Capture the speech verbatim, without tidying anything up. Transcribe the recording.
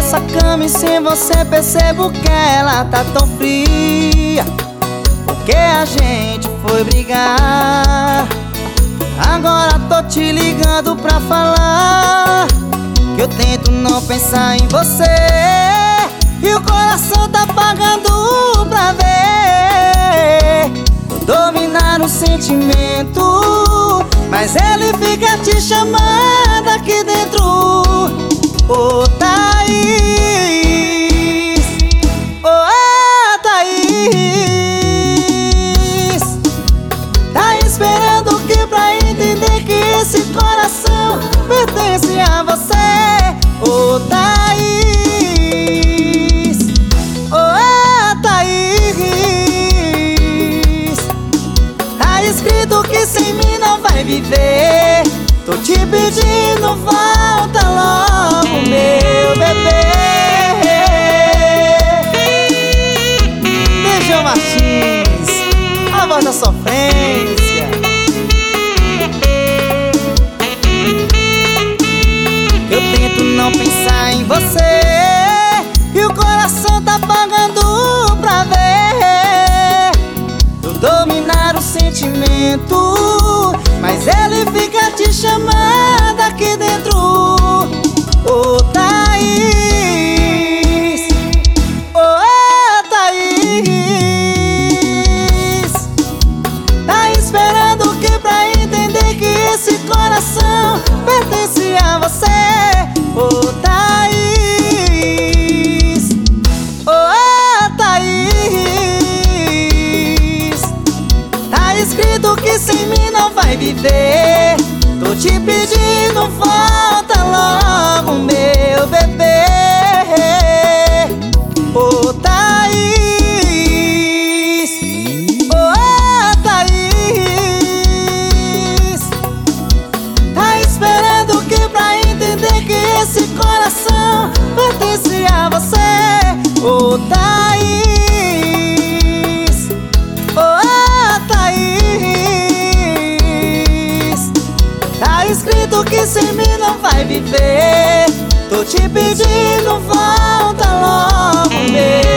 nossa cama e sem você percebo que ela tá tão fria, porque a gente foi brigar. Agora tô te ligando pra falar que eu tento não pensar em você, e o coração tá pagando pra ver eu dominar o sentimento, mas ele fica te chamando aqui dentro. Ô oh, Thaís, ô oh, Thaís, tá esperando o que pra entender que esse coração pertence a você? Ô oh, Thaís, ô oh, Thaís, tá escrito que sem mim não vai viver. Tô te pedindo, volta logo, meu bebê. Beijão Martins, a voz da sofrência. Eu tento não pensar em você, e o coração tá pagando pra ver eu dominar o sentimento, mas ele fica te chamando aqui dentro. Ô oh, Thaís, ô oh, Thaís, tá esperando o que pra entender que esse coração pertence a você? Ô oh, Thaís, ô oh, Thaís, tá escrito que sem mim não vai viver. Tô te pedindo, volta logo, meu bebê. Ô oh, Thaís, ô oh, Thaís, tá esperando o que pra entender que esse coração pertence a você? Ô oh, Thaís, ô oh, Thaís, tá escrito que sem mim não vai viver. Tô te pedindo, volta logo, meu